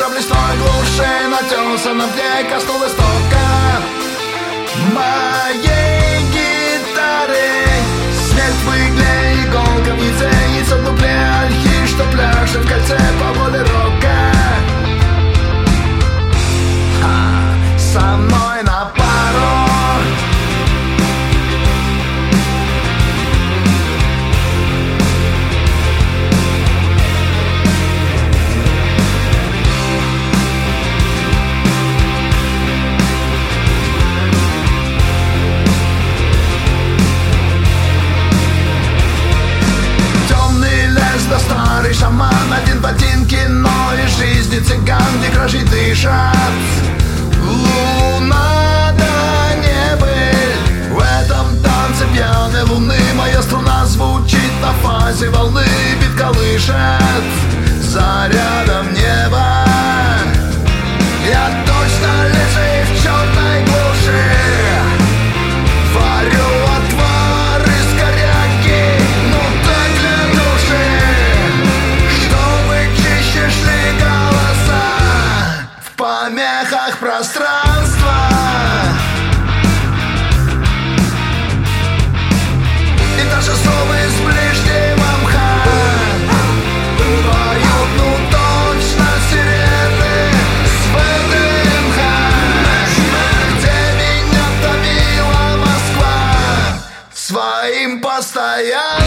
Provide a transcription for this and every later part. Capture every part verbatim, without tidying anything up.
уже в лесной глуши, на тесаном дне коснулась тока моей гитары. Смерть в игле, иголка не ценится в дупле ольхи, что пляшет в кольце по воле рока. Ха, со мной на пару. Да старый шаман, один в один кино из жизни цыган, где кражи дышат. Луна до небыль, в этом танце пьяной луны моя струна звучит на фазе волны, бит колышет зарядом неба. Я точно лежу в черной глуши, варю отвар из коряги, ну так для души, чтобы чище шли голоса в помехах пространства. И даже совы с ближнего мха поют, ну точно сирены с ВДНХ, где меня томила Москва своим постоянством.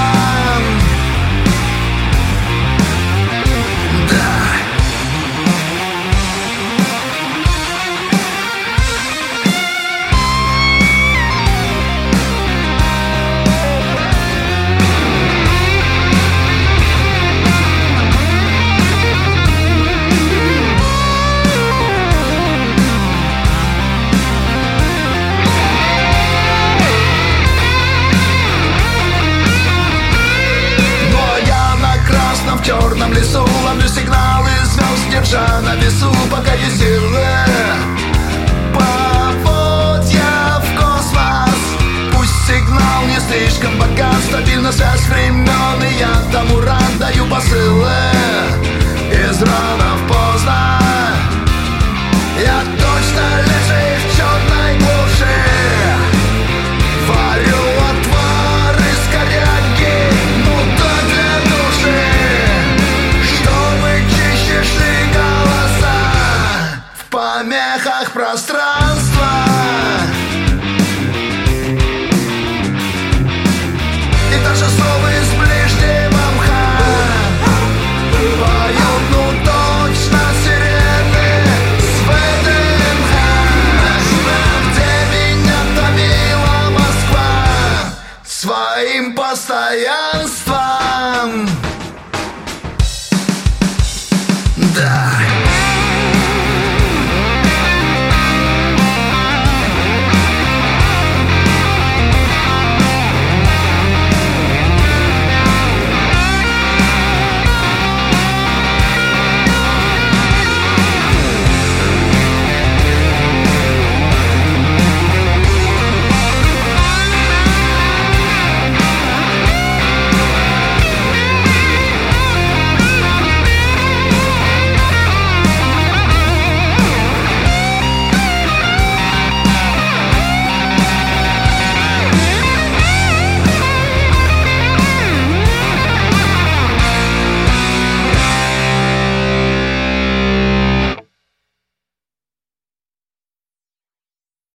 В черном лесу ловлю сигналы звезд, держа на весу, пока есть силы. Поводья в космос, пусть сигнал не слишком богат, стабильна связь времен, и я тому рад, даю посылы из ранов поздно. Я точно лежу в черной глуши, варю отвар из коряги, ну так для души, шли голоса в помехах пространства. И даже совы с ближнего мха поют, ну точно сирены с ВДНХ, где меня томила Москва своим постоянством.